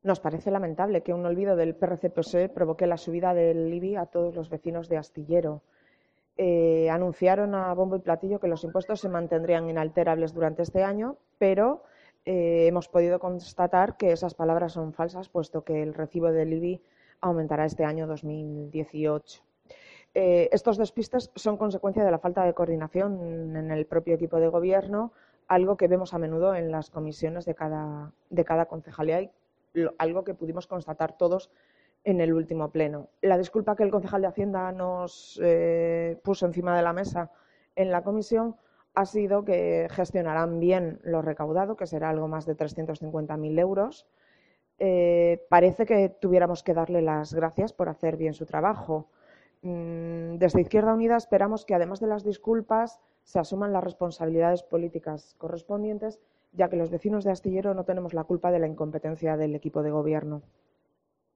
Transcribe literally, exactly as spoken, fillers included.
Nos parece lamentable que un olvido del P R C P S E provoque la subida del I B I a todos los vecinos de Astillero. Eh, anunciaron a bombo y platillo que los impuestos se mantendrían inalterables durante este año, pero eh, hemos podido constatar que esas palabras son falsas, puesto que el recibo del I B I aumentará este año dos mil dieciocho. Eh, estos despistes son consecuencia de la falta de coordinación en el propio equipo de gobierno, algo que vemos a menudo en las comisiones de cada, de cada concejalía y algo que pudimos constatar todos en el último pleno. La disculpa que el concejal de Hacienda nos eh, puso encima de la mesa en la comisión ha sido que gestionarán bien lo recaudado, que será algo más de trescientos cincuenta mil euros. Eh, parece que tuviéramos que darle las gracias por hacer bien su trabajo. Desde Izquierda Unida esperamos que, además de las disculpas, se asuman las responsabilidades políticas correspondientes, ya que los vecinos de Astillero no tenemos la culpa de la incompetencia del equipo de gobierno.